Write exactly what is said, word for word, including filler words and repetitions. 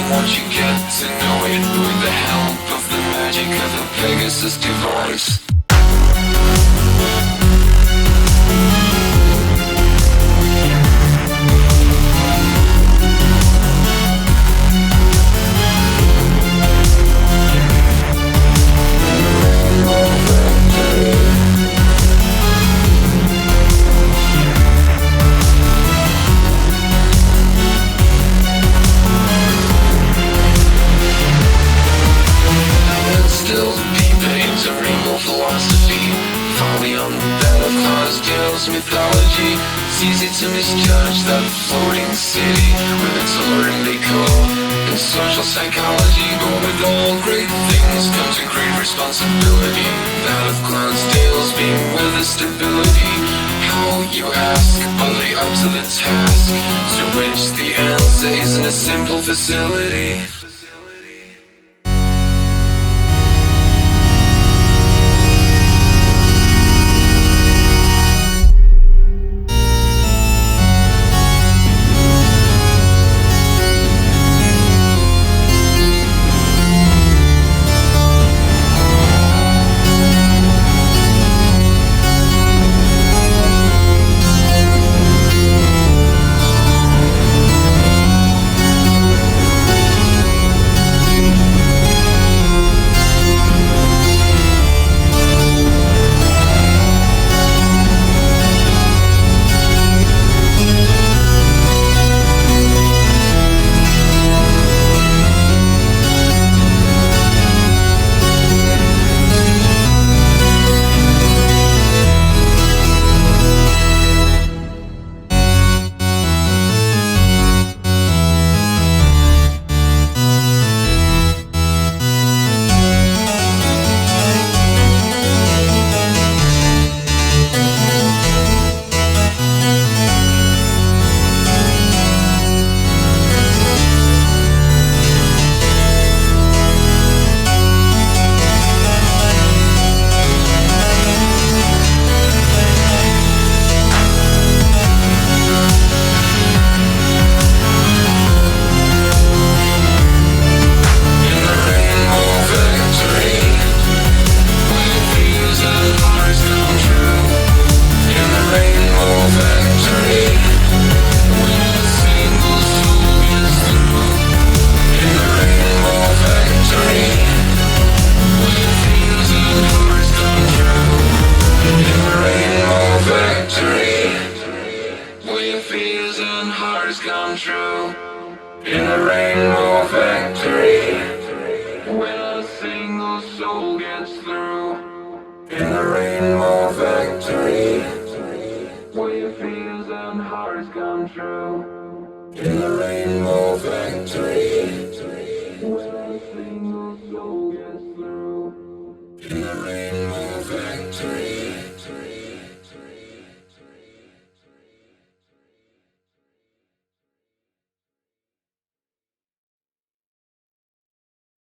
once you get to know it, with the help of the magic of the Pegasus device. Mythology, it's easy to misjudge that floating city with its alluring decor and social psychology. But with all great things comes a great responsibility, that of Clonsdale's being with the stability. How, you ask, are they up to the task? To which the answer isn't a simple facility. Come true in the Rainbow Factory, when a single soul gets through. In the Rainbow Factory, where your fears and hearts come true. In the Rainbow Factory.